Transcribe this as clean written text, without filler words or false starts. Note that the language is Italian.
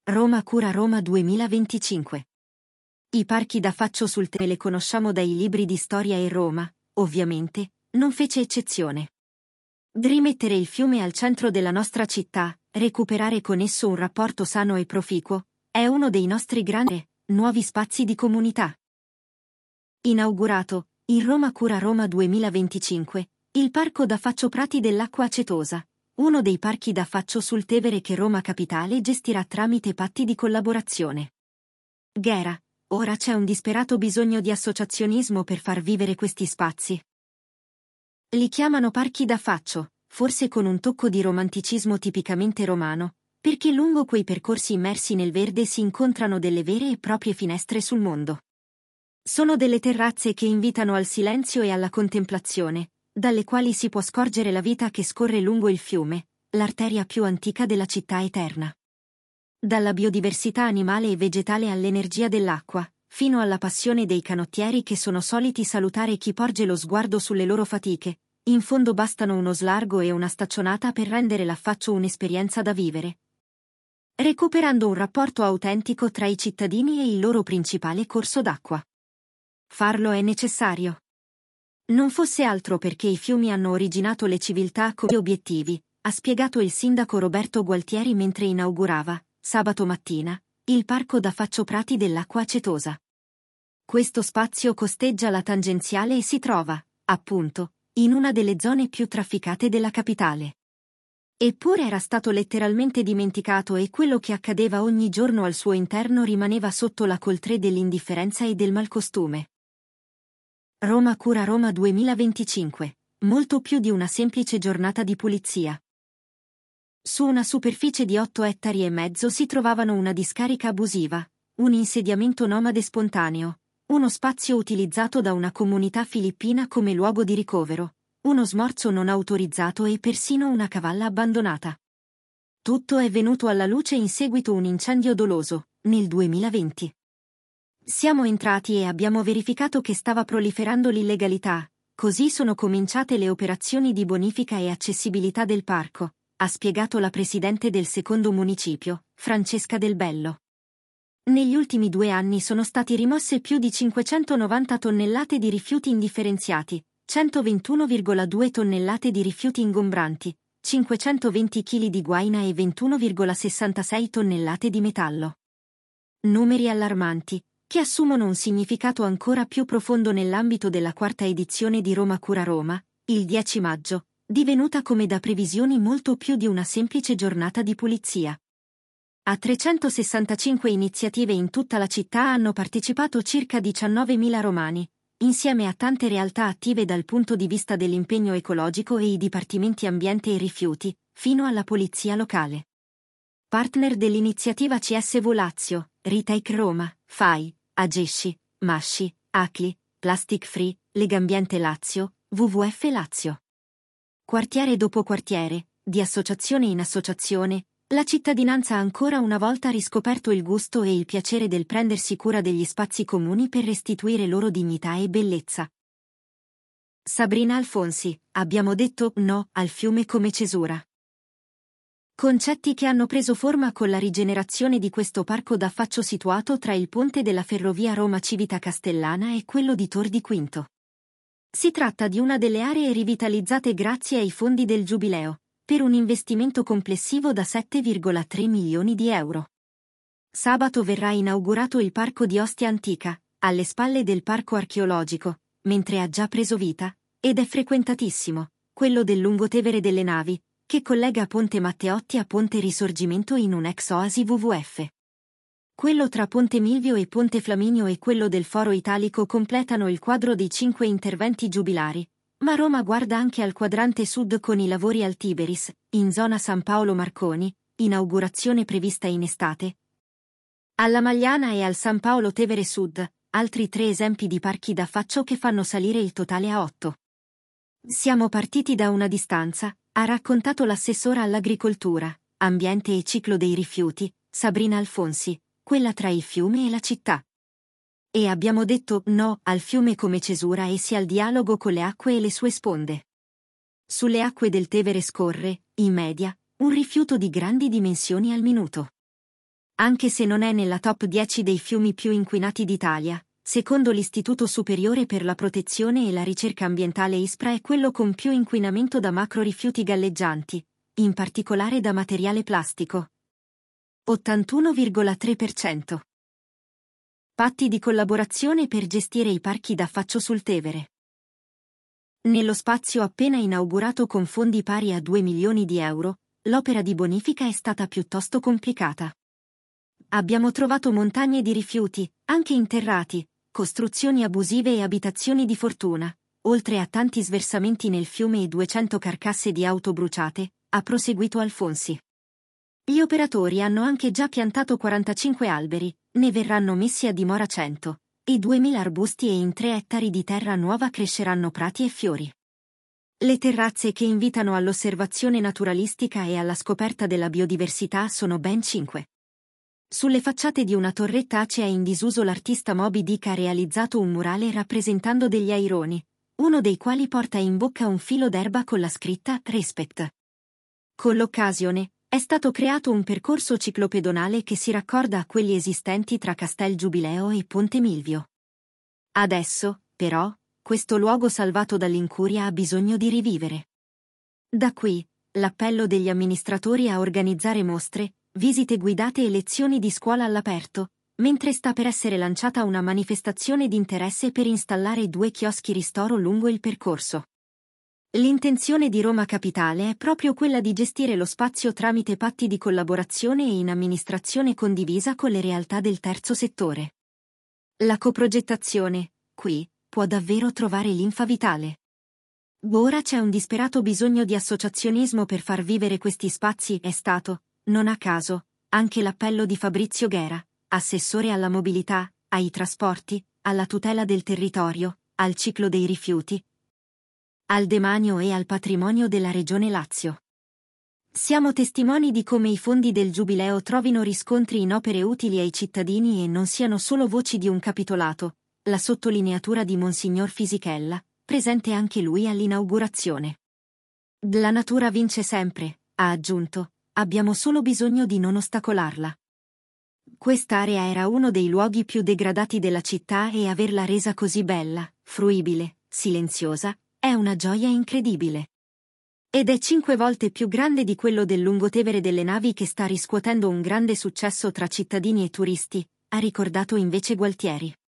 Roma Cura Roma 2025. I parchi da faccio sul Tevere le conosciamo dai libri di storia e Roma, ovviamente, non fece eccezione. Rimettere il fiume al centro della nostra città, recuperare con esso un rapporto sano e proficuo, è uno dei nostri grandi, nuovi spazi di comunità. Inaugurato, in Roma Cura Roma 2025, il parco da faccio Prati dell'Acqua Acetosa, uno dei parchi da faccio sul Tevere che Roma Capitale gestirà tramite patti di collaborazione. Ghera, ora c'è un disperato bisogno di associazionismo per far vivere questi spazi. Li chiamano parchi da faccio, forse con un tocco di romanticismo tipicamente romano, perché lungo quei percorsi immersi nel verde si incontrano delle vere e proprie finestre sul mondo. Sono delle terrazze che invitano al silenzio e alla contemplazione, dalle quali si può scorgere la vita che scorre lungo il fiume, l'arteria più antica della città eterna. Dalla biodiversità animale e vegetale all'energia dell'acqua, fino alla passione dei canottieri che sono soliti salutare chi porge lo sguardo sulle loro fatiche, in fondo bastano uno slargo e una staccionata per rendere l'affaccio un'esperienza da vivere, recuperando un rapporto autentico tra i cittadini e il loro principale corso d'acqua. Farlo è necessario. Non fosse altro perché i fiumi hanno originato le civiltà come obiettivi, ha spiegato il sindaco Roberto Gualtieri mentre inaugurava, sabato mattina, il parco da faccio Prati dell'Acqua Acetosa. Questo spazio costeggia la tangenziale e si trova, appunto, in una delle zone più trafficate della capitale. Eppure era stato letteralmente dimenticato e quello che accadeva ogni giorno al suo interno rimaneva sotto la coltre dell'indifferenza e del malcostume. Roma Cura Roma 2025, molto più di una semplice giornata di pulizia. Su una superficie di 8,5 ettari si trovavano una discarica abusiva, un insediamento nomade spontaneo, uno spazio utilizzato da una comunità filippina come luogo di ricovero, uno smorzo non autorizzato e persino una cavalla abbandonata. Tutto è venuto alla luce in seguito a un incendio doloso, nel 2020. Siamo entrati e abbiamo verificato che stava proliferando l'illegalità, così sono cominciate le operazioni di bonifica e accessibilità del parco, ha spiegato la presidente del secondo municipio, Francesca Del Bello. Negli ultimi 2 anni sono stati rimosse più di 590 tonnellate di rifiuti indifferenziati, 121,2 tonnellate di rifiuti ingombranti, 520 kg di guaina e 21,66 tonnellate di metallo. Numeri allarmanti, che assumono un significato ancora più profondo nell'ambito della 4ª edizione di Roma Cura Roma, il 10 maggio, divenuta come da previsioni molto più di una semplice giornata di pulizia. A 365 iniziative in tutta la città hanno partecipato circa 19.000 romani, insieme a tante realtà attive dal punto di vista dell'impegno ecologico e i dipartimenti ambiente e rifiuti, fino alla polizia locale. Partner dell'iniziativa CSV Lazio, Retake Roma, FAI, Agesci, Masci, Acli, Plastic Free, Legambiente Lazio, WWF Lazio. Quartiere dopo quartiere, di associazione in associazione, la cittadinanza ha ancora una volta riscoperto il gusto e il piacere del prendersi cura degli spazi comuni per restituire loro dignità e bellezza. Sabrina Alfonsi, abbiamo detto no al fiume come cesura. Concetti che hanno preso forma con la rigenerazione di questo parco da faccio situato tra il ponte della ferrovia Roma Civita Castellana e quello di Tor di Quinto. Si tratta di una delle aree rivitalizzate grazie ai fondi del Giubileo, per un investimento complessivo da 7,3 milioni di euro. Sabato verrà inaugurato il parco di Ostia Antica, alle spalle del parco archeologico, mentre ha già preso vita, ed è frequentatissimo, quello del Lungotevere delle Navi, che collega Ponte Matteotti a Ponte Risorgimento in un ex oasi WWF. Quello tra Ponte Milvio e Ponte Flaminio e quello del Foro Italico completano il quadro dei 5 interventi giubilari, ma Roma guarda anche al quadrante sud con i lavori al Tiberis, in zona San Paolo Marconi, inaugurazione prevista in estate. Alla Magliana e al San Paolo Tevere Sud, altri 3 esempi di parchi da faccio che fanno salire il totale a 8. Siamo partiti da una distanza, ha raccontato l'assessora all'agricoltura, ambiente e ciclo dei rifiuti, Sabrina Alfonsi, quella tra il fiume e la città. E abbiamo detto no al fiume come cesura e sì al dialogo con le acque e le sue sponde. Sulle acque del Tevere scorre, in media, un rifiuto di grandi dimensioni al minuto. Anche se non è nella top 10 dei fiumi più inquinati d'Italia, secondo l'Istituto Superiore per la Protezione e la Ricerca Ambientale ISPRA è quello con più inquinamento da macrorifiuti galleggianti, in particolare da materiale plastico. 81,3%. Patti di collaborazione per gestire i parchi d'affaccio sul Tevere. Nello spazio appena inaugurato con fondi pari a 2 milioni di euro, l'opera di bonifica è stata piuttosto complicata. Abbiamo trovato montagne di rifiuti, anche interrati, costruzioni abusive e abitazioni di fortuna, oltre a tanti sversamenti nel fiume e 200 carcasse di auto bruciate, ha proseguito Alfonsi. Gli operatori hanno anche già piantato 45 alberi, ne verranno messi a dimora 100, e 2000 arbusti e in 3 ettari di terra nuova cresceranno prati e fiori. Le terrazze che invitano all'osservazione naturalistica e alla scoperta della biodiversità sono ben 5. Sulle facciate di una torretta acea in disuso l'artista Moby Dick ha realizzato un murale rappresentando degli aironi, uno dei quali porta in bocca un filo d'erba con la scritta Respect. Con l'occasione, è stato creato un percorso ciclopedonale che si raccorda a quelli esistenti tra Castel Giubileo e Ponte Milvio. Adesso, però, questo luogo salvato dall'incuria ha bisogno di rivivere. Da qui, l'appello degli amministratori a organizzare mostre, visite guidate e lezioni di scuola all'aperto, mentre sta per essere lanciata una manifestazione di interesse per installare 2 chioschi ristoro lungo il percorso. L'intenzione di Roma Capitale è proprio quella di gestire lo spazio tramite patti di collaborazione e in amministrazione condivisa con le realtà del terzo settore. La coprogettazione, qui, può davvero trovare linfa vitale. Ora c'è un disperato bisogno di associazionismo per far vivere questi spazi, è stato, non a caso, anche l'appello di Fabrizio Ghera, assessore alla mobilità, ai trasporti, alla tutela del territorio, al ciclo dei rifiuti, al demanio e al patrimonio della Regione Lazio. Siamo testimoni di come i fondi del Giubileo trovino riscontri in opere utili ai cittadini e non siano solo voci di un capitolato, la sottolineatura di Monsignor Fisichella, presente anche lui all'inaugurazione. La natura vince sempre, ha aggiunto, abbiamo solo bisogno di non ostacolarla. Quest'area era uno dei luoghi più degradati della città e averla resa così bella, fruibile, silenziosa, è una gioia incredibile. Ed è 5 volte più grande di quello del Lungotevere delle Navi che sta riscuotendo un grande successo tra cittadini e turisti, ha ricordato invece Gualtieri.